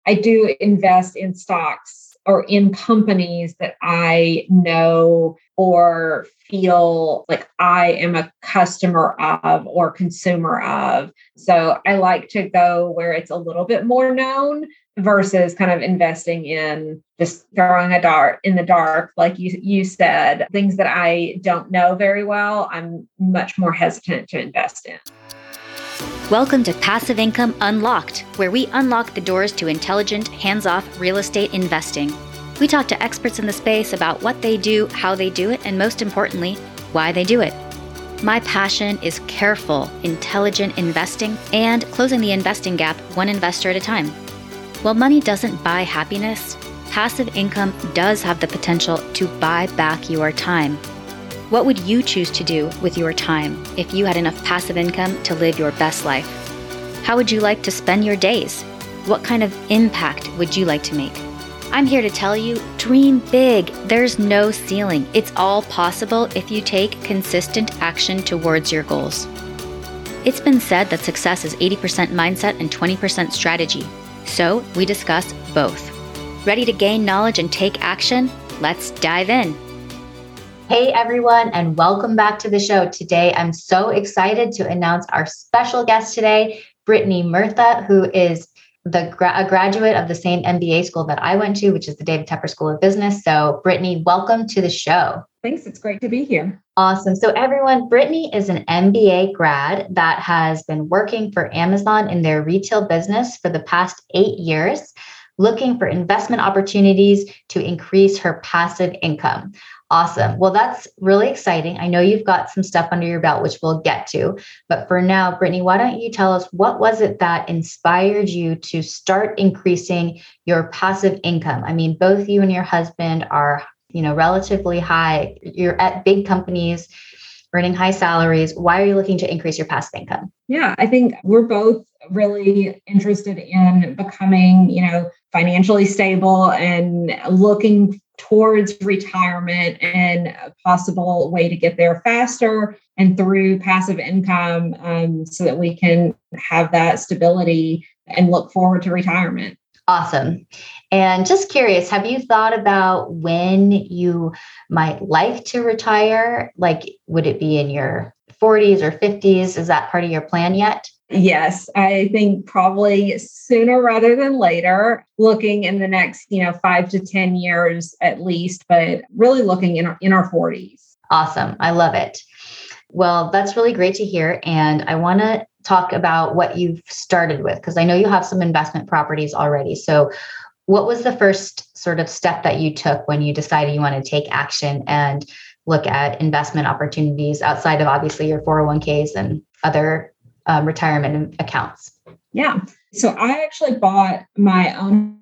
I do invest in stocks or in companies that I know or feel like I am a customer of or consumer of. So I like to go where it's a little bit more known versus kind of investing in just throwing a dart in the dark. Like you said, things that I don't know very well, I'm much more hesitant to invest in. Welcome to Passive Income Unlocked, where we unlock the doors to intelligent, hands-off real estate investing. We talk to experts in the space about what they do, how they do it, and most importantly, why they do it. My passion is careful, intelligent investing and closing the investing gap one investor at a time. While money doesn't buy happiness, passive income does have the potential to buy back your time. What would you choose to do with your time if you had enough passive income to live your best life? How would you like to spend your days? What kind of impact would you like to make? I'm here to tell you, dream big. There's no ceiling. It's all possible if you take consistent action towards your goals. It's been said that success is 80% mindset and 20% strategy. So we discuss both. Ready to gain knowledge and take action? Let's dive in. Hey everyone, and welcome back to the show. Today, I'm so excited to announce our special guest today, Brittany Murtha, who is a graduate of the same MBA school that I went to, which is the David Tepper School of Business. So Brittany, welcome to the show. Thanks. It's great to be here. Awesome. So everyone, Brittany is an MBA grad that has been working for Amazon in their retail business for the past 8 years, looking for investment opportunities to increase her passive income. Awesome. Well, that's really exciting. I know you've got some stuff under your belt, which we'll get to. But for now, Brittany, why don't you tell us what was it that inspired you to start increasing your passive income? I mean, both you and your husband are, relatively high. You're at big companies, earning high salaries. Why are you looking to increase your passive income? Yeah, I think we're both really interested in becoming, financially stable and looking towards retirement and a possible way to get there faster and through passive income so that we can have that stability and look forward to retirement. Awesome. And just curious, have you thought about when you might like to retire? Like, would it be in your 40s or 50s? Is that part of your plan yet? Yes, I think probably sooner rather than later, looking in the next, 5 to 10 years at least, but really looking in our 40s. Awesome. I love it. Well, that's really great to hear. And I want to talk about what you've started with, because I know you have some investment properties already. So what was the first sort of step that you took when you decided you want to take action and look at investment opportunities outside of obviously your 401ks and other retirement accounts? Yeah. So I actually bought my own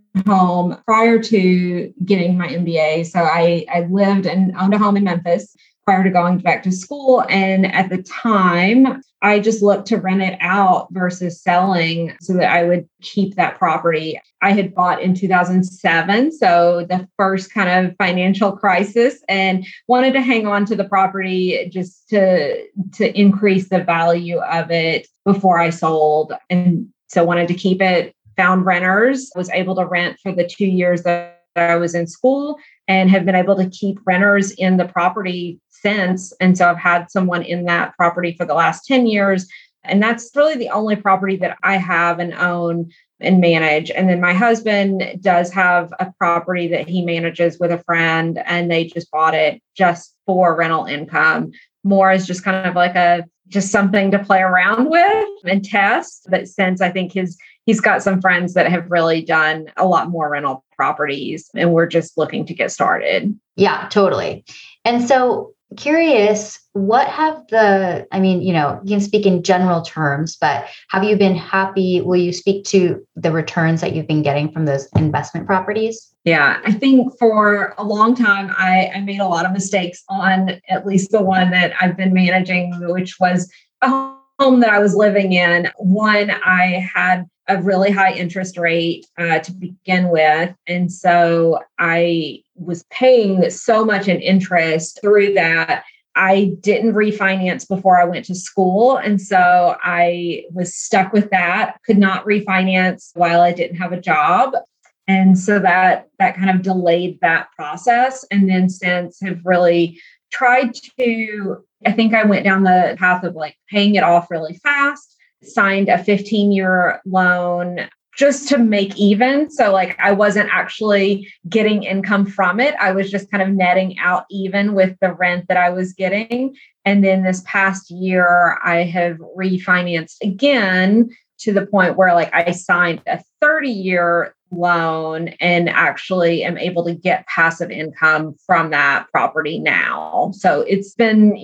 home prior to getting my MBA. So I lived and owned a home in Memphis prior to going back to school. And at the time, I just looked to rent it out versus selling so that I would keep that property. I had bought in 2007, so the first kind of financial crisis, and wanted to hang on to the property just to increase the value of it before I sold. And so wanted to keep it, found renters, was able to rent for the 2 years that I was in school and have been able to keep renters in the property since. And so I've had someone in that property for the last 10 years. And that's really the only property that I have and own and manage. And then my husband does have a property that he manages with a friend, and they just bought it just for rental income, more as just kind of like just something to play around with and test. But since I think he's got some friends that have really done a lot more rental properties, and we're just looking to get started. Yeah, totally. And so curious, what have you can speak in general terms, but have you been happy? Will you speak to the returns that you've been getting from those investment properties? Yeah, I think for a long time, I made a lot of mistakes on at least the one that I've been managing, which was a home that I was living in. One, I had a really high interest rate to begin with. And so I was paying so much in interest through that I didn't refinance before I went to school. And so I was stuck with that, could not refinance while I didn't have a job. And so that kind of delayed that process. And then since have really tried to, I think I went down the path of like paying it off really fast, signed a 15-year loan just to make even. So like I wasn't actually getting income from it. I was just kind of netting out even with the rent that I was getting. And then this past year, I have refinanced again to the point where like I signed a 30-year loan and actually am able to get passive income from that property now. So it's been,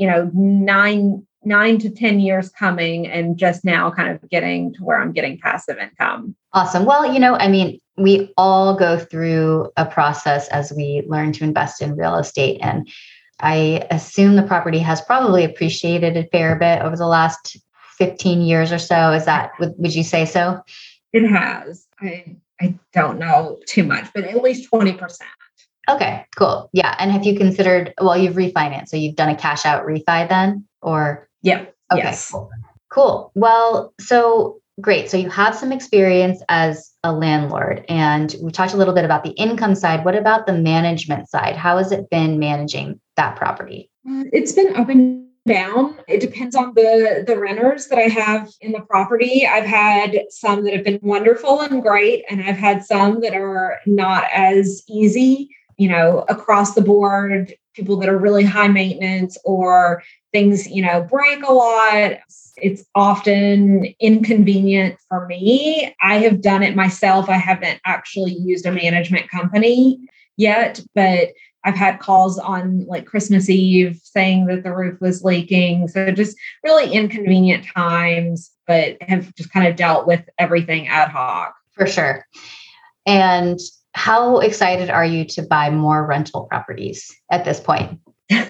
9 to 10 years coming and just now kind of getting to where I'm getting passive income. Awesome. Well, we all go through a process as we learn to invest in real estate. And I assume the property has probably appreciated a fair bit over the last 15 years or so. Would you say so? It has. I don't know too much, but at least 20%. Okay, cool. Yeah. And have you considered, you've refinanced, so you've done a cash out refi then, or? Yeah. Okay. Yes. Cool. Well, so great. So you have some experience as a landlord, and we talked a little bit about the income side. What about the management side? How has it been managing that property? It's been up and down. It depends on the renters that I have in the property. I've had some that have been wonderful and great, and I've had some that are not as easy, across the board, people that are really high maintenance or things, break a lot. It's often inconvenient for me. I have done it myself. I haven't actually used a management company yet, but I've had calls on like Christmas Eve saying that the roof was leaking. So just really inconvenient times, but have just kind of dealt with everything ad hoc. For sure. And how excited are you to buy more rental properties at this point?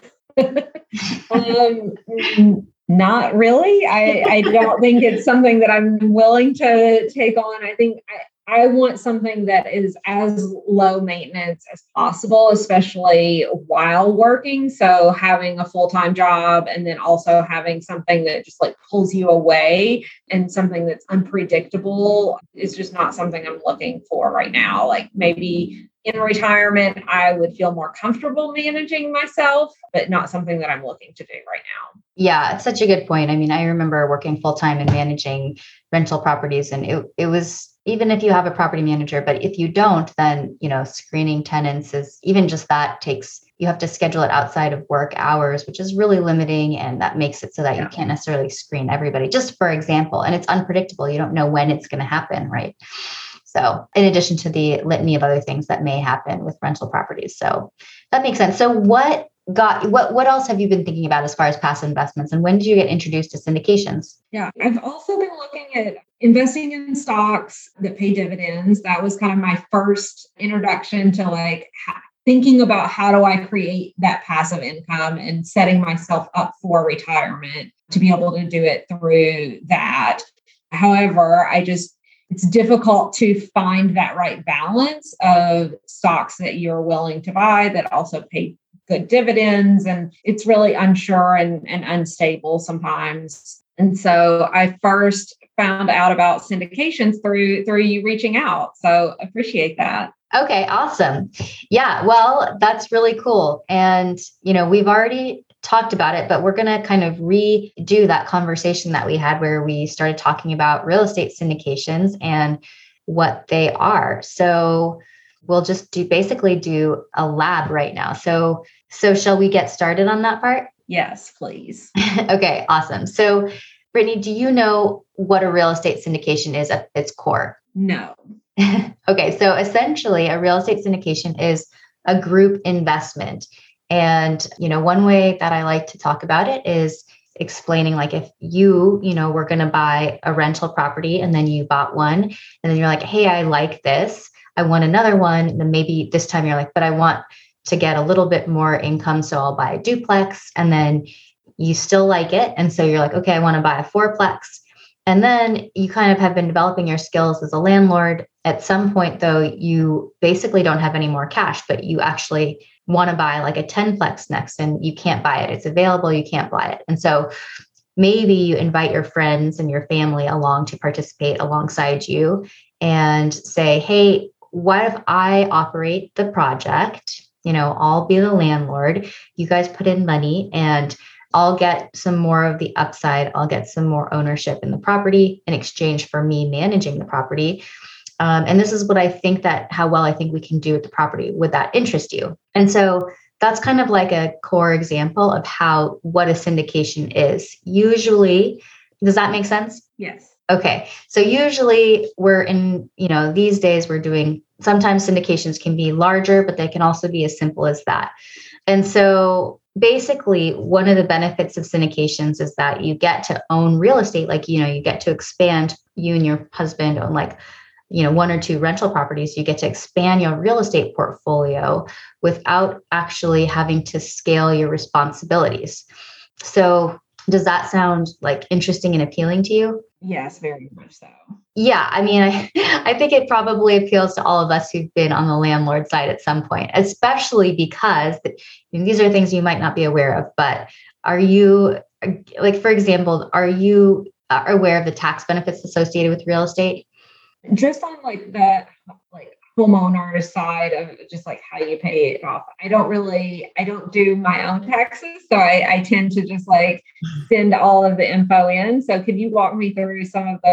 Not really. I don't think it's something that I'm willing to take on. I think I want something that is as low maintenance as possible, especially while working. So having a full-time job and then also having something that just like pulls you away and something that's unpredictable is just not something I'm looking for right now. Like maybe in retirement, I would feel more comfortable managing myself, but not something that I'm looking to do right now. Yeah, it's such a good point. I mean, I remember working full-time and managing rental properties, and it was, even if you have a property manager, but if you don't, then, screening tenants is even just that you have to schedule it outside of work hours, which is really limiting. And that makes it so that you can't necessarily screen everybody, just for example, and it's unpredictable. You don't know when it's going to happen, right? So in addition to the litany of other things that may happen with rental properties. So that makes sense. So what else have you been thinking about as far as passive investments, and when did you get introduced to syndications? Yeah, I've also been looking at investing in stocks that pay dividends. That was kind of my first introduction to like thinking about how do I create that passive income and setting myself up for retirement to be able to do it through that. However, it's difficult to find that right balance of stocks that you're willing to buy that also pay good dividends. And it's really unsure and unstable sometimes. And so I first found out about syndications through you reaching out. So appreciate that. Okay, awesome. Yeah, well, that's really cool. And, we've already talked about it, but we're going to kind of redo that conversation that we had where we started talking about real estate syndications and what they are. So we'll just basically do a lab right now. So shall we get started on that part? Yes, please. Okay, awesome. So Brittany, do you know what a real estate syndication is at its core? No. Okay, so essentially a real estate syndication is a group investment. And, one way that I like to talk about it is explaining like if you were going to buy a rental property and then you bought one and then you're like, hey, I like this, I want another one. And then maybe this time you're like, but I want to get a little bit more income, so I'll buy a duplex. And then you still like it. And so you're like, okay, I want to buy a fourplex. And then you kind of have been developing your skills as a landlord. At some point, though, you basically don't have any more cash, but you actually want to buy like a 10-plex next and you can't buy it. It's available, you can't buy it. And so maybe you invite your friends and your family along to participate alongside you and say, hey, what if I operate the project? I'll be the landlord. You guys put in money and I'll get some more of the upside. I'll get some more ownership in the property in exchange for me managing the property. And this is what I think how well I think we can do with the property. Would that interest you? And so that's kind of like a core example of what a syndication is. Usually, does that make sense? Yes. Okay. So usually we're in, these days we're doing, sometimes syndications can be larger, but they can also be as simple as that. And so basically one of the benefits of syndications is that you get to own real estate. Like, you get to expand, you and your husband own like, one or two rental properties. You get to expand your real estate portfolio without actually having to scale your responsibilities. So does that sound like interesting and appealing to you? Yes, very much so. Yeah, I mean, I think it probably appeals to all of us who've been on the landlord side at some point, especially because these are things you might not be aware of, but are you, like, for example, are you aware of the tax benefits associated with real estate? Just on like the homeowner side of just like how you pay it off. I don't do my own taxes. So I tend to just like send all of the info in. So could you walk me through some of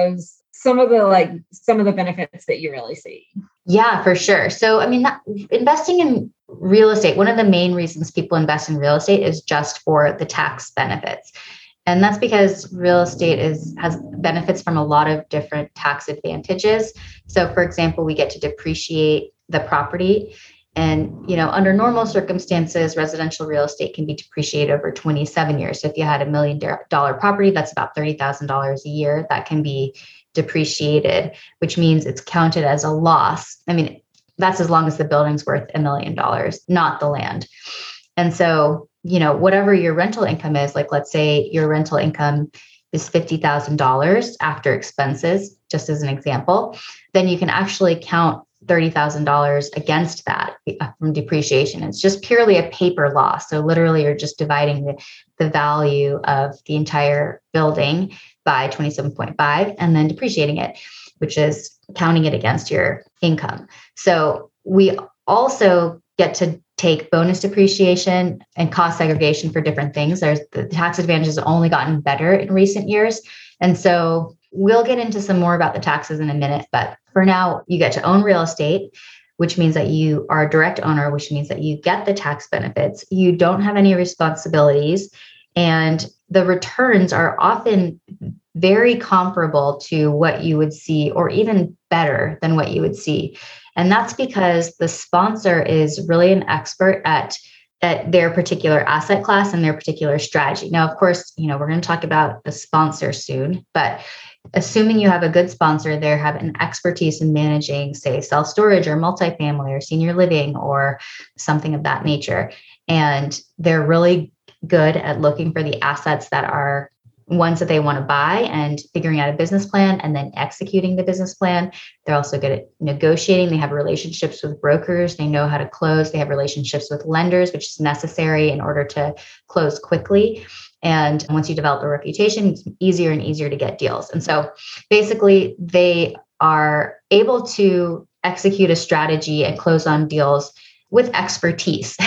the benefits that you really see? Yeah, for sure. So, I mean, investing in real estate, one of the main reasons people invest in real estate is just for the tax benefits. And that's because real estate has benefits from a lot of different tax advantages. So for example, we get to depreciate the property. And, under normal circumstances, residential real estate can be depreciated over 27 years. So if you had $1 million property, that's about $30,000 a year that can be depreciated, which means it's counted as a loss. I mean, that's as long as the building's worth $1 million, not the land. And so, whatever your rental income is, like let's say your rental income is $50,000 after expenses, just as an example, then you can actually count $30,000 against that from depreciation. It's just purely a paper loss. So literally you're just dividing the value of the entire building by 27.5 and then depreciating it, which is counting it against your income. So we also get to take bonus depreciation and cost segregation for different things. The tax advantages have only gotten better in recent years. And so we'll get into some more about the taxes in a minute, but for now, you get to own real estate, which means that you are a direct owner, which means that you get the tax benefits. You don't have any responsibilities, and the returns are often very comparable to what you would see, or even better than what you would see. And that's because the sponsor is really an expert at their particular asset class and their particular strategy. Now, of course, we're going to talk about the sponsor soon, but assuming you have a good sponsor, they have an expertise in managing, say, self-storage or multifamily or senior living or something of that nature. And they're really good at looking for the assets that are ones that they want to buy and figuring out a business plan and then executing the business plan. They're also good at negotiating. They have relationships with brokers. They know how to close. They have relationships with lenders, which is necessary in order to close quickly. And once you develop a reputation, it's easier and easier to get deals. And so basically they are able to execute a strategy and close on deals with expertise.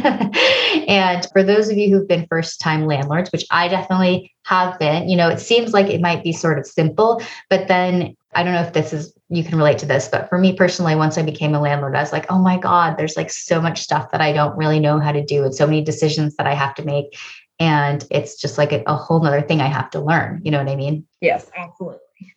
And for those of you who've been first-time landlords, which I definitely have been, it seems like it might be sort of simple, but then I don't know if you can relate to this, but for me personally, once I became a landlord, I was like, oh my God, there's like so much stuff that I don't really know how to do and so many decisions that I have to make. And it's just like a whole nother thing I have to learn. You know what I mean? Yes, absolutely.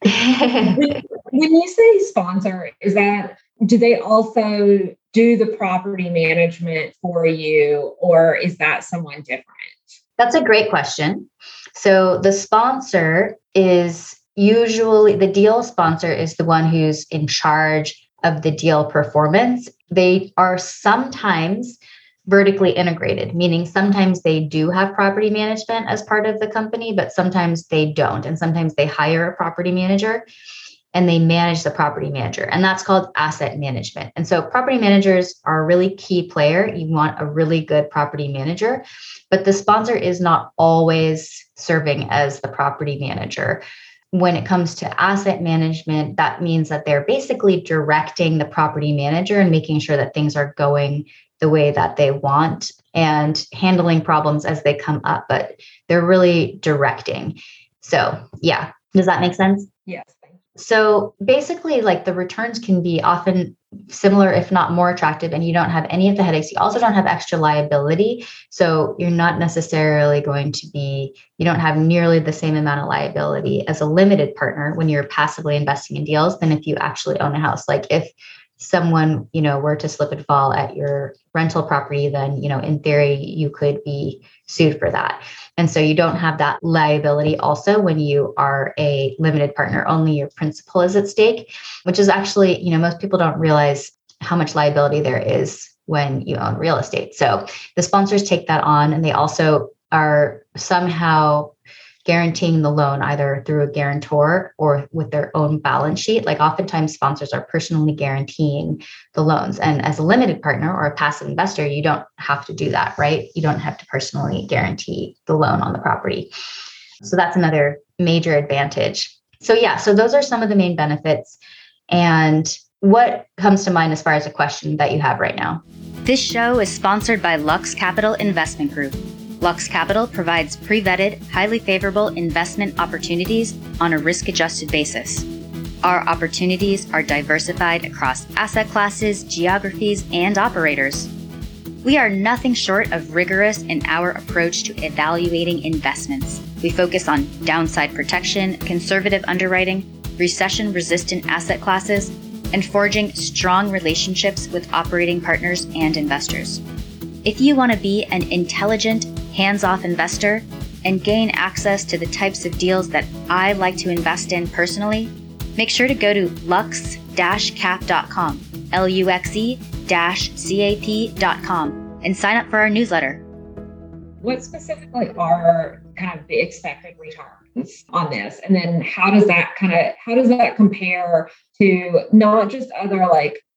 When you say sponsor, do they also do the property management for you, or is that someone different? That's a great question. So the sponsor is usually, the deal sponsor is the one who's in charge of the deal performance. They are sometimes vertically integrated, meaning sometimes they do have property management as part of the company, but sometimes they don't. And sometimes they hire a property manager. and they manage the property manager. And that's called asset management. And so property managers are a really key player. You want a really good property manager, but the sponsor is not always serving as the property manager. When it comes to asset management, that means that they're basically directing the property manager and making sure that things are going the way that they want and handling problems as they come up, but they're really directing. So yeah, does that make sense? Yes. So basically, like the returns can be often similar, if not more attractive, and you don't have any of the headaches. You also don't have extra liability. So you're not necessarily you don't have nearly the same amount of liability as a limited partner when you're passively investing in deals than if you actually own a house. Like if someone, were to slip and fall at your rental property, then, in theory, you could be sued for that. And so you don't have that liability also when you are a limited partner, only your principal is at stake, which is actually, most people don't realize how much liability there is when you own real estate. So the sponsors take that on, and they also are somehow guaranteeing the loan either through a guarantor or with their own balance sheet. Like oftentimes sponsors are personally guaranteeing the loans. And as a limited partner or a passive investor, you don't have to do that, right? You don't have to personally guarantee the loan on the property. So that's another major advantage. So those are some of the main benefits. And what comes to mind as far as a question that you have right now? This show is sponsored by Lux Capital Investment Group. Lux Capital provides pre-vetted, highly favorable investment opportunities on a risk-adjusted basis. Our opportunities are diversified across asset classes, geographies, and operators. We are nothing short of rigorous in our approach to evaluating investments. We focus on downside protection, conservative underwriting, recession-resistant asset classes, and forging strong relationships with operating partners and investors. If you want to be an intelligent, hands-off investor and gain access to the types of deals that I like to invest in personally, make sure to go to lux-cap.com, LUXE-CAP.com, and sign up for our newsletter. What specifically are kind of the expected returns on this? And then how does that compare to not just other,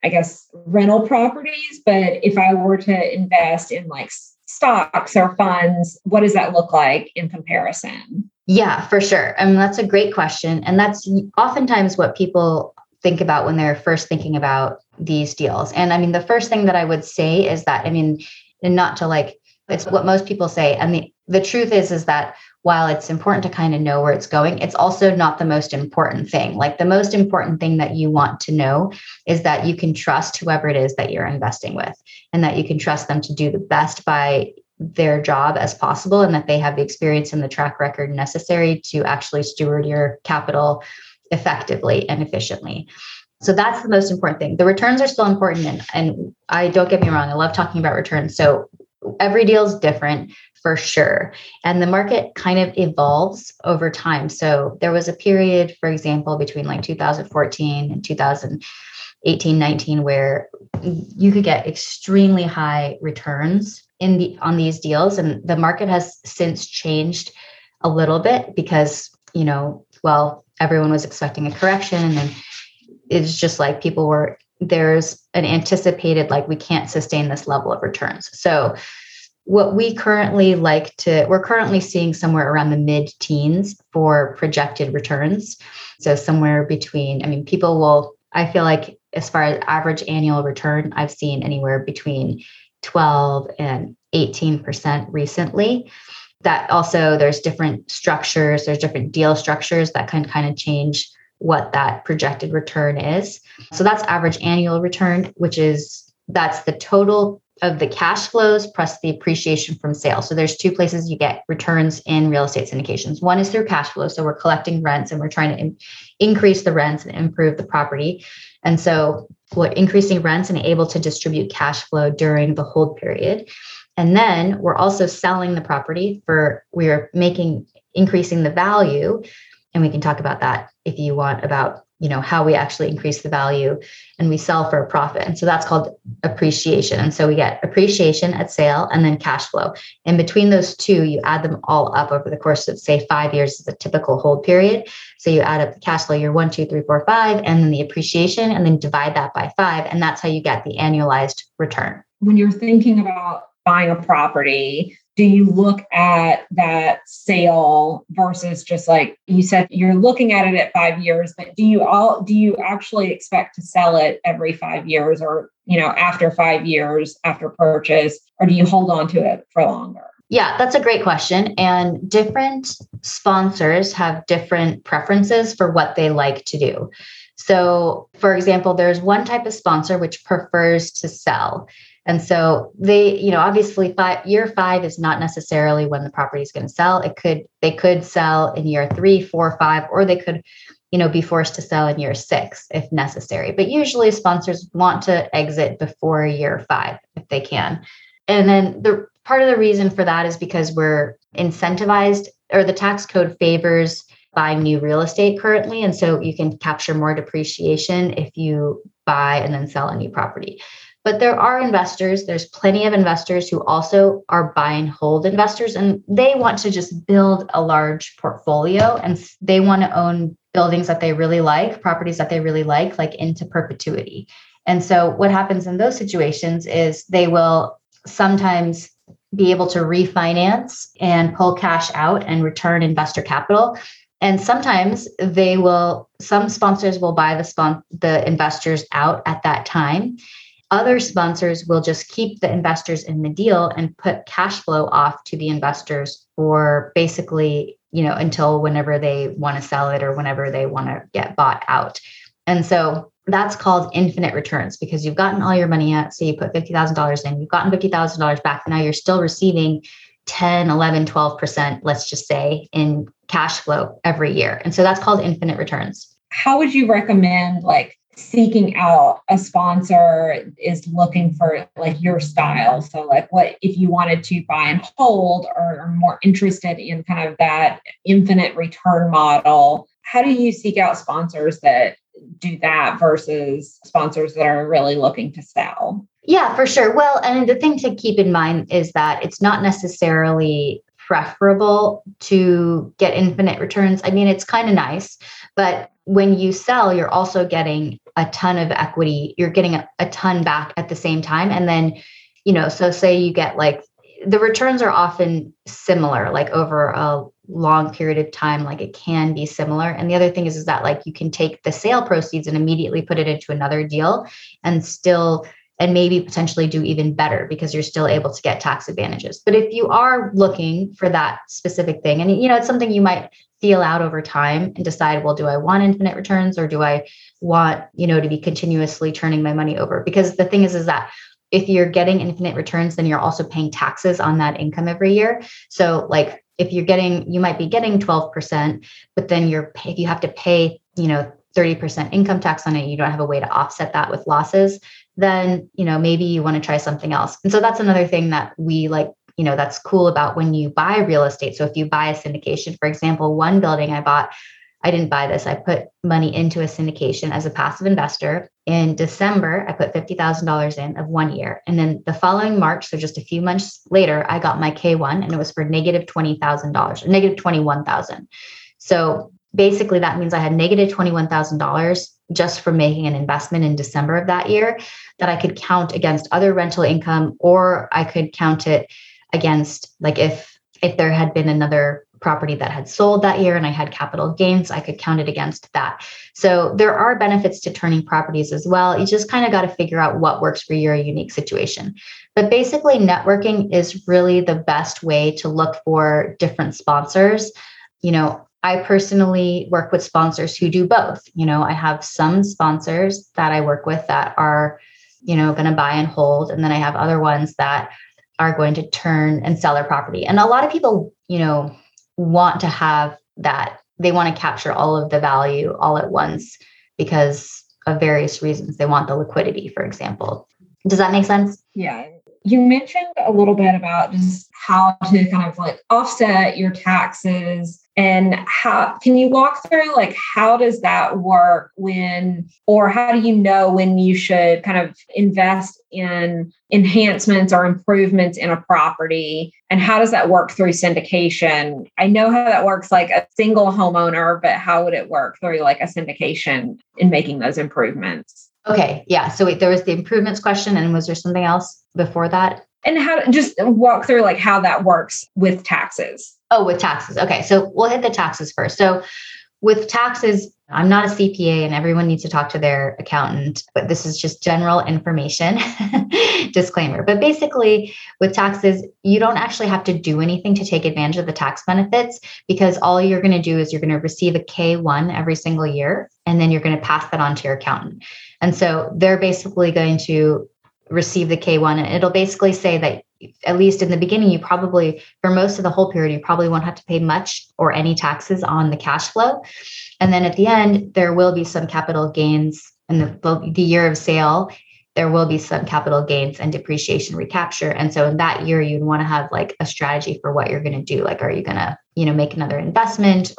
rental properties, but if I were to invest in stocks or funds, what does that look like in comparison? Yeah, for sure. That's a great question. And that's oftentimes what people think about when they're first thinking about these deals. And the first thing that I would say is that, and not to it's what most people say. And the truth is that while it's important to kind of know where it's going, it's also not the most important thing. The most important thing that you want to know is that you can trust whoever it is that you're investing with, and that you can trust them to do the best by their job as possible, and that they have the experience and the track record necessary to actually steward your capital effectively and efficiently. So that's the most important thing. The returns are still important. And I don't get me wrong, I love talking about returns. So every deal is different for sure. And the market kind of evolves over time. So there was a period, for example, between 2014 and 2018, 19, where you could get extremely high returns on these deals. And the market has since changed a little bit because, everyone was expecting a correction. And then it's just there's an anticipated, we can't sustain this level of returns. So what we're currently seeing somewhere around the mid-teens for projected returns. So somewhere between, I feel like as far as average annual return, I've seen anywhere between 12 and 18% recently. That also, there's different structures, there's different deal structures that can kind of change what that projected return is. So that's average annual return, that's the total of the cash flows plus the appreciation from sales. So there's two places you get returns in real estate syndications. One is through cash flow. So we're collecting rents and we're trying to increase the rents and improve the property. And so we're increasing rents and able to distribute cash flow during the hold period. And then we're also selling the property we're increasing the value. And we can talk about that if you want, about how we actually increase the value and we sell for a profit. And so that's called appreciation. And so we get appreciation at sale and then cash flow. In between those two, you add them all up over the course of, say, 5 years is a typical hold period. So you add up the cash flow year 1, 2, 3, 4, 5, and then the appreciation, and then divide that by 5. And that's how you get the annualized return. When you're thinking about buying a property, do you look at that sale versus just like you said, you're looking at it at 5 years, but do you actually expect to sell it every 5 years or, after 5 years after purchase, or do you hold on to it for longer? Yeah, that's a great question. And different sponsors have different preferences for what they like to do. So, for example, there's one type of sponsor which prefers to sell. And so they, obviously year 5 is not necessarily when the property is going to sell. They could sell in year 3, 4, 5, or they could, be forced to sell in year 6 if necessary. But usually sponsors want to exit before year 5 if they can. And then the part of the reason for that is because we're incentivized, or the tax code favors buying new real estate currently. And so you can capture more depreciation if you buy and then sell a new property. But there's plenty of investors who also are buy and hold investors, and they want to just build a large portfolio and they want to own buildings that they really like, properties that they really like into perpetuity. And so what happens in those situations is they will sometimes be able to refinance and pull cash out and return investor capital. And sometimes some sponsors will buy the investors out at that time. Other sponsors will just keep the investors in the deal and put cash flow off to the investors for basically, until whenever they want to sell it or whenever they want to get bought out. And so that's called infinite returns because you've gotten all your money out. So you put $50,000 in, you've gotten $50,000 back. Now you're still receiving 10, 11, 12%, let's just say, in cash flow every year. And so that's called infinite returns. How would you recommend seeking out a sponsor is looking for your style? So what if you wanted to buy and hold or are more interested in kind of that infinite return model, how do you seek out sponsors that do that versus sponsors that are really looking to sell? Yeah, for sure. Well, and the thing to keep in mind is that it's not necessarily preferable to get infinite returns. I mean, it's kind of nice, but when you sell, you're also getting a ton of equity. You're getting a ton back at the same time. And then, so say you get the returns are often similar, over a long period of time, it can be similar. And the other thing is that you can take the sale proceeds and immediately put it into another deal and maybe potentially do even better because you're still able to get tax advantages. But if you are looking for that specific thing, and it's something you might feel out over time and decide, well, do I want infinite returns or do I want, to be continuously turning my money over? Because the thing is that if you're getting infinite returns, then you're also paying taxes on that income every year. So if you might be getting 12%, but then if you have to pay, 30% income tax on it, you don't have a way to offset that with losses, then, maybe you want to try something else. And so that's another thing that we that's cool about when you buy real estate. So if you buy a syndication, for example, one building I bought, I didn't buy this. I put money into a syndication as a passive investor. In December, I put $50,000 in of 1 year. And then the following March, so just a few months later, I got my K1 and it was for negative $20,000, or negative $21,000. So basically that means I had negative $21,000 just from making an investment in December of that year that I could count against other rental income, or I could count it against if there had been another property that had sold that year and I had capital gains, I could count it against that. So there are benefits to turning properties as well. You just kind of got to figure out what works for your unique situation. But basically, networking is really the best way to look for different sponsors. I personally work with sponsors who do both. I have some sponsors that I work with that are, going to buy and hold. And then I have other ones that are going to turn and sell their property. And a lot of people, want to have that. They want to capture all of the value all at once because of various reasons. They want the liquidity, for example. Does that make sense? Yeah. You mentioned a little bit about just how to kind of offset your taxes And how can you walk through like how does that work or how do you know when you should kind of invest in enhancements or improvements in a property? And how does that work through syndication? I know how that works like a single homeowner, but how would it work through like a syndication in making those improvements? Okay. Yeah. So wait, there was the improvements question. And was there something else before that? And how to just walk through like how that works with taxes. Oh, with taxes. Okay. So we'll hit the taxes first. So with taxes, I'm not a CPA and everyone needs to talk to their accountant, but this is just general information disclaimer. But basically with taxes, you don't actually have to do anything to take advantage of the tax benefits because all you're going to do is you're going to receive a K-1 every single year, and then you're going to pass that on to your accountant. And so they're basically going to receive the K-1 and it'll basically say that at least in the beginning, you probably, for most of the whole period, you probably won't have to pay much or any taxes on the cash flow. And then at the end, there will be some capital gains in the year of sale. There will be some capital gains and depreciation recapture. And so in that year, you'd want to have like a strategy for what you're going to do. Like, are you going to, make another investment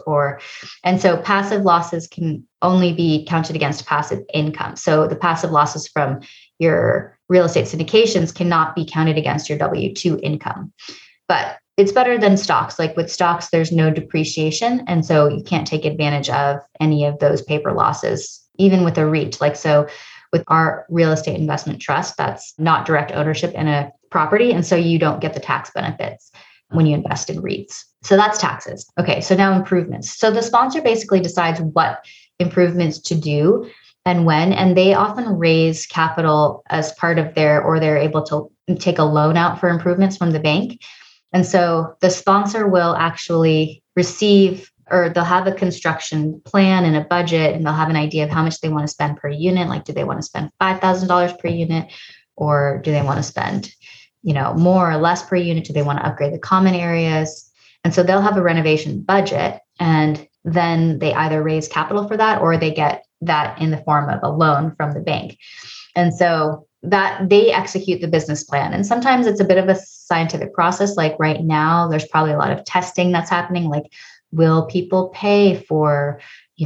and so passive losses can only be counted against passive income. So the passive losses from your real estate syndications cannot be counted against your W-2 income, but it's better than stocks. Like with stocks, there's no depreciation. And so you can't take advantage of any of those paper losses, even with a REIT. Like, so with our real estate investment trust, that's not direct ownership in a property. And so you don't get the tax benefits when you invest in REITs. So that's taxes. Okay. So now improvements. So the sponsor basically decides what improvements to do and when, and they often raise capital as part of they're able to take a loan out for improvements from the bank. And so the sponsor will actually receive, or they'll have a construction plan and a budget, and they'll have an idea of how much they want to spend per unit. Like, do they want to spend $5,000 per unit, or do they want to spend, more or less per unit? Do they want to upgrade the common areas? And so they'll have a renovation budget, and then they either raise capital for that or they get that in the form of a loan from the bank. And so that they execute the business plan. And sometimes it's a bit of a scientific process. Like right now, there's probably a lot of testing that's happening. Like, will people pay for,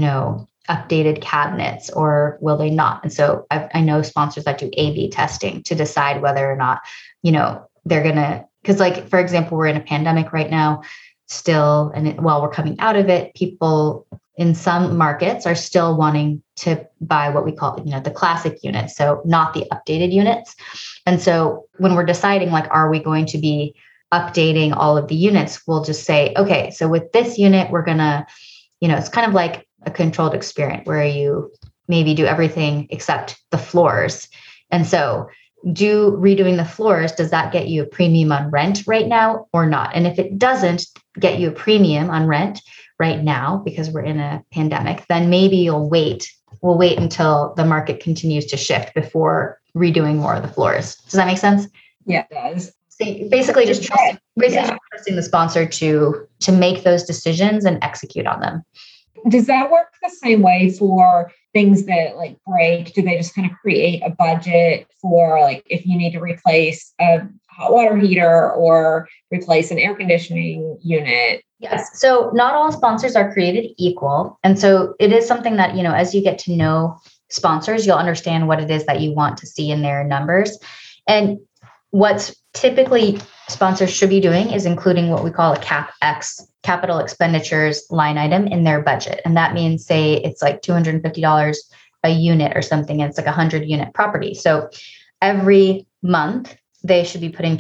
updated cabinets, or will they not? And so I know sponsors that do A/B testing to decide whether or not, they're going to, because like, for example, we're in a pandemic right now still, and while we're coming out of it, people in some markets are still wanting to buy what we call, the classic units. So not the updated units. And so when we're deciding, like, are we going to be updating all of the units, we'll just say, okay, so with this unit, we're going to, it's kind of like a controlled experiment where you maybe do everything except the floors. And so redoing the floors, does that get you a premium on rent right now or not? And if it doesn't get you a premium on rent right now, because we're in a pandemic, then maybe we'll wait until the market continues to shift before redoing more of the floors. Does that make sense? Yeah, it does. So basically just trusting the sponsor to make those decisions and execute on them. Does that work the same way for things that like break? Do they just kind of create a budget for like if you need to replace a hot water heater or replace an air conditioning unit? Yes. So not all sponsors are created equal. And so it is something that, as you get to know sponsors, you'll understand what it is that you want to see in their numbers. And what's typically sponsors should be doing is including what we call a CapEx, capital expenditures line item in their budget. And that means, say it's like $250 a unit or something, and it's like 100 unit property. So every month they should be putting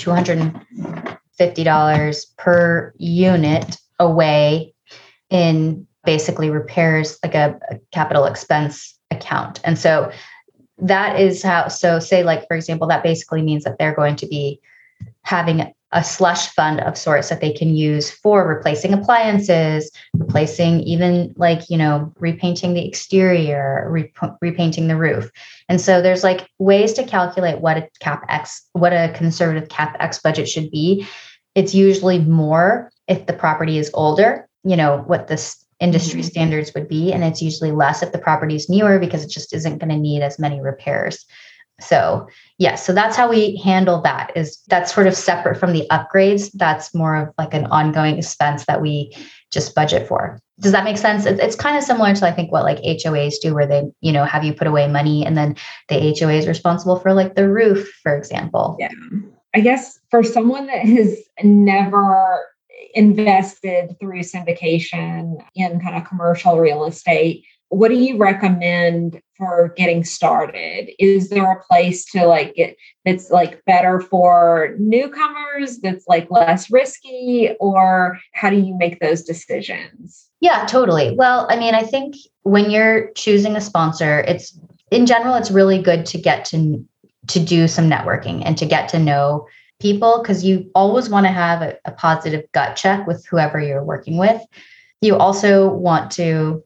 $250 per unit away in basically repairs, like a capital expense account. And so that is how, so say like, for example, that basically means that they're going to be having a slush fund of sorts that they can use for replacing appliances, replacing even like, repainting the exterior, repainting the roof. And so there's like ways to calculate what a conservative CapEx budget should be. It's usually more if the property is older, what the industry standards would be. And it's usually less if the property is newer because it just isn't going to need as many repairs. So yes, so that's how we handle that. That's sort of separate from the upgrades. That's more of like an ongoing expense that we just budget for. Does that make sense? It's kind of similar to, I think, what like HOAs do, where they, have you put away money and then the HOA is responsible for like the roof, for example. Yeah. I guess for someone that has never invested through syndication in kind of commercial real estate, what do you recommend for getting started? Is there a place to like get that's like better for newcomers, that's like less risky, or how do you make those decisions? Yeah, totally. Well, I mean, I think when you're choosing a sponsor, it's really good to get to do some networking and to get to know people, because you always want to have a positive gut check with whoever you're working with. You also want to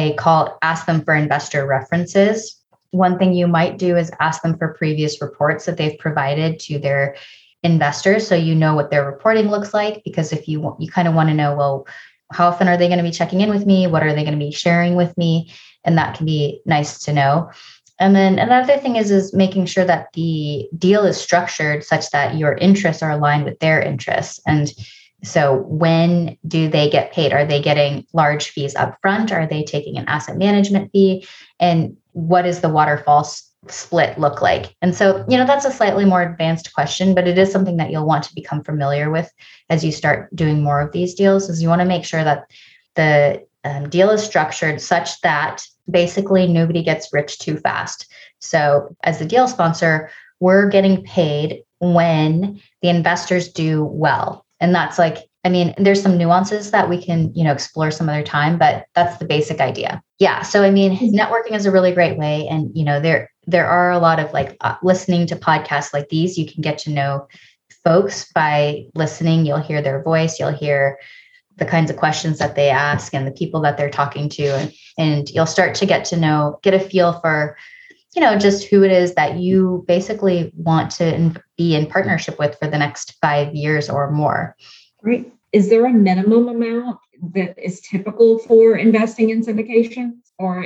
ask them for investor references. One thing you might do is ask them for previous reports that they've provided to their investors, so you know what their reporting looks like. Because if you kind of want to know, well, how often are they going to be checking in with me? What are they going to be sharing with me? And that can be nice to know. And then another thing is making sure that the deal is structured such that your interests are aligned with their interests. And so when do they get paid? Are they getting large fees up front? Are they taking an asset management fee? And what does the waterfall split look like? And so, that's a slightly more advanced question, but it is something that you'll want to become familiar with as you start doing more of these deals, is you want to make sure that the deal is structured such that basically nobody gets rich too fast. So as the deal sponsor, we're getting paid when the investors do well. And that's there's some nuances that we can, explore some other time, but that's the basic idea. Yeah. So, networking is a really great way. And, there are a lot of listening to podcasts like these. You can get to know folks by listening. You'll hear their voice. You'll hear the kinds of questions that they ask and the people that they're talking to. And you'll start to get a feel for, just who it is that you basically want to be in partnership with for the next 5 years or more. Right. Is there a minimum amount that is typical for investing in syndications? Or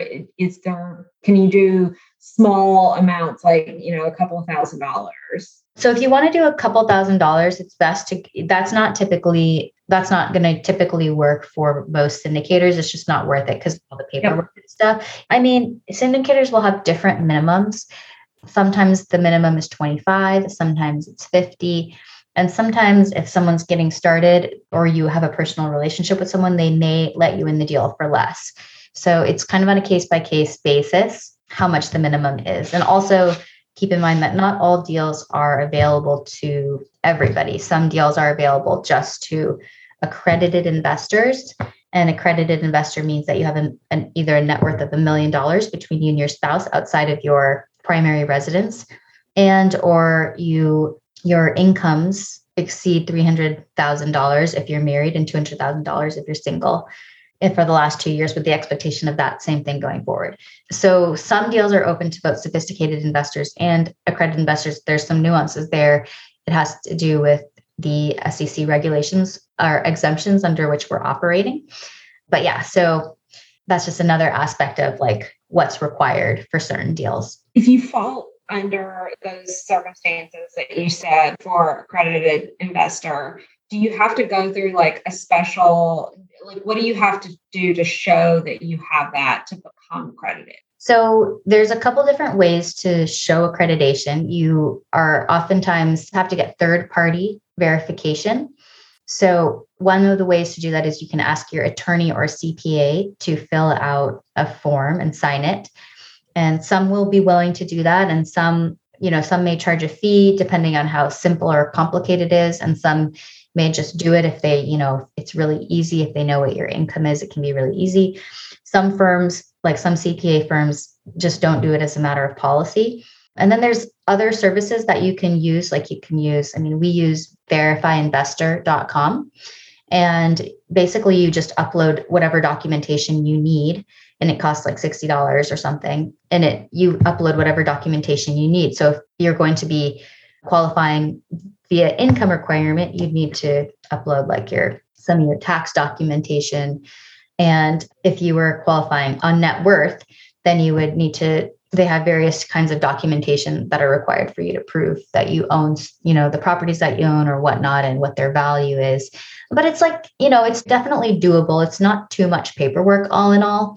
can you do small amounts, like, a couple of $1,000s? So if you want to do a couple $1,000s, it's best that's not going to typically work for most syndicators. It's just not worth it because of all the paperwork and stuff. Syndicators will have different minimums. Sometimes the minimum is 25, sometimes it's 50. And sometimes if someone's getting started or you have a personal relationship with someone, they may let you in the deal for less. So it's kind of on a case-by-case basis how much the minimum is. And also keep in mind that not all deals are available to everybody. Some deals are available just to accredited investors. An accredited investor means that you have either a net worth of $1 million between you and your spouse outside of your primary residence, and or your incomes exceed $300,000 if you're married and $200,000 if you're single, and for the last 2 years, with the expectation of that same thing going forward. So some deals are open to both sophisticated investors and accredited investors. There's some nuances there. It has to do with the SEC regulations or exemptions under which we're operating. But yeah, so that's just another aspect of what's required for certain deals. If you fall under those circumstances that you said for accredited investor, do you have to go through a special, what do you have to do to show that you have that to become accredited? So there's a couple different ways to show accreditation. You are oftentimes have to get third-party verification. So one of the ways to do that is you can ask your attorney or CPA to fill out a form and sign it. And some will be willing to do that. And some may charge a fee depending on how simple or complicated it is. And some may just do it if they, it's really easy. If they know what your income is, it can be really easy. Some firms, like some CPA firms, just don't do it as a matter of policy. And then there's other services that you can use, we use verifyinvestor.com. And basically you just upload whatever documentation you need, and it costs $60 or something. And you upload whatever documentation you need. So if you're going to be qualifying via income requirement, you'd need to upload some of your tax documentation. And if you were qualifying on net worth, then you would need to they have various kinds of documentation that are required for you to prove that you own, the properties that you own or whatnot and what their value is. But it's like, it's definitely doable. It's not too much paperwork all in all.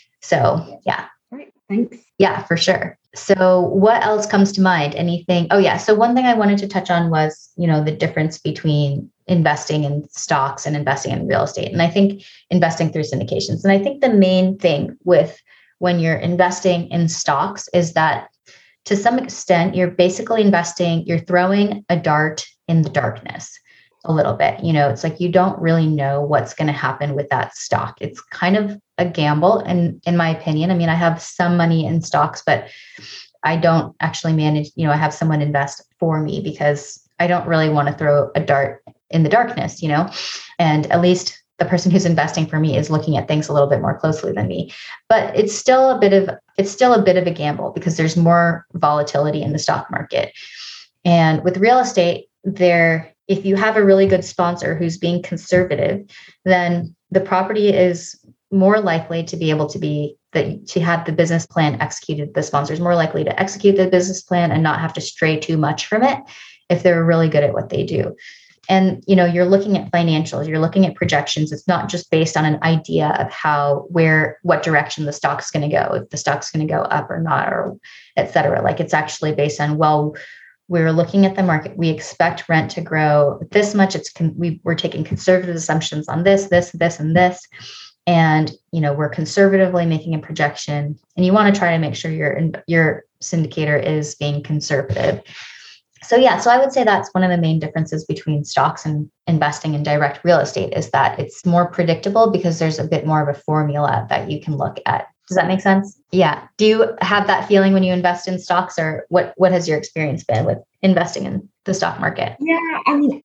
So yeah. Right. Thanks. Yeah, for sure. So what else comes to mind? Anything? Oh yeah. So one thing I wanted to touch on was, the difference between investing in stocks and investing in real estate. And I think investing through syndications. And I think the main thing with when you're investing in stocks is that to some extent, you're basically you're throwing a dart in the darkness a little bit. It's like you don't really know what's going to happen with that stock. It's kind of a gamble. And in my opinion, I have some money in stocks, but I don't actually manage, I have someone invest for me because I don't really want to throw a dart in the darkness, and at least the person who's investing for me is looking at things a little bit more closely than me. But it's still a bit of a gamble because there's more volatility in the stock market. And with real estate, if you have a really good sponsor who's being conservative, then the property is more likely to be able to have the business plan executed. The sponsor is more likely to execute the business plan and not have to stray too much from it if they're really good at what they do. And, you're looking at financials, you're looking at projections. It's not just based on an idea of what direction the stock's going to go, if the stock's going to go up or not, or et cetera. Like it's actually based on, we're looking at the market. We expect rent to grow this much. We're taking conservative assumptions on this, and this. And, we're conservatively making a projection, and you want to try to make sure your syndicator is being conservative. So I would say that's one of the main differences between stocks and investing in direct real estate is that it's more predictable because there's a bit more of a formula that you can look at. Does that make sense? Yeah. Do you have that feeling when you invest in stocks, or what has your experience been with investing in the stock market? Yeah.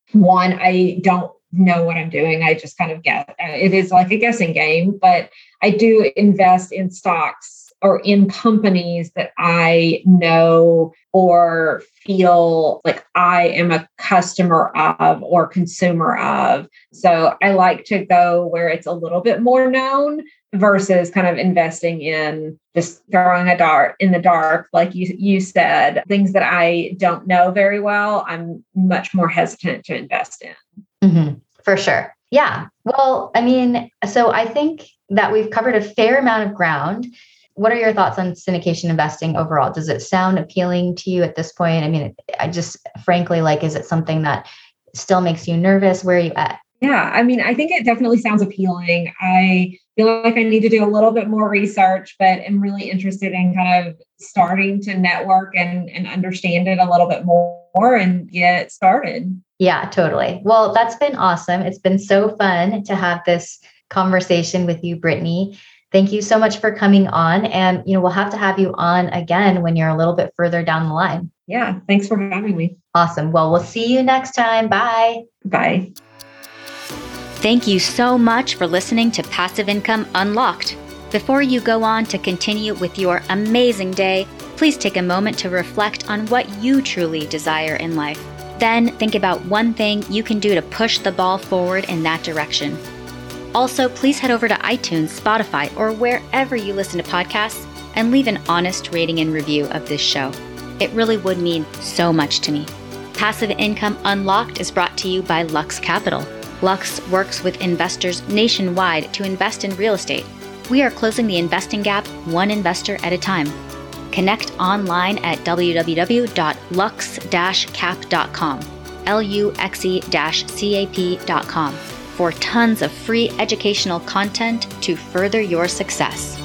I don't know what I'm doing. I just kind of guess. It is like a guessing game, but I do invest in stocks or in companies that I know or feel like I am a customer of or consumer of. So I like to go where it's a little bit more known versus kind of investing in just throwing a dart in the dark. Like you said, things that I don't know very well, I'm much more hesitant to invest in. Mm-hmm. For sure. Yeah. Well, so I think that we've covered a fair amount of ground. What are your thoughts on syndication investing overall? Does it sound appealing to you at this point? I just frankly, is it something that still makes you nervous? Where are you at? Yeah, I think it definitely sounds appealing. I feel like I need to do a little bit more research, but I'm really interested in kind of starting to network and understand it a little bit more and get started. Yeah, totally. Well, that's been awesome. It's been so fun to have this conversation with you, Brittany. Thank you so much for coming on. And, we'll have to have you on again when you're a little bit further down the line. Yeah. Thanks for having me. Awesome. Well, we'll see you next time. Bye. Bye. Thank you so much for listening to Passive Income Unlocked. Before you go on to continue with your amazing day, please take a moment to reflect on what you truly desire in life. Then think about one thing you can do to push the ball forward in that direction. Also, please head over to iTunes, Spotify, or wherever you listen to podcasts and leave an honest rating and review of this show. It really would mean so much to me. Passive Income Unlocked is brought to you by Lux Capital. Lux works with investors nationwide to invest in real estate. We are closing the investing gap one investor at a time. Connect online at www.lux-cap.com, luxe-cap.com. for tons of free educational content to further your success.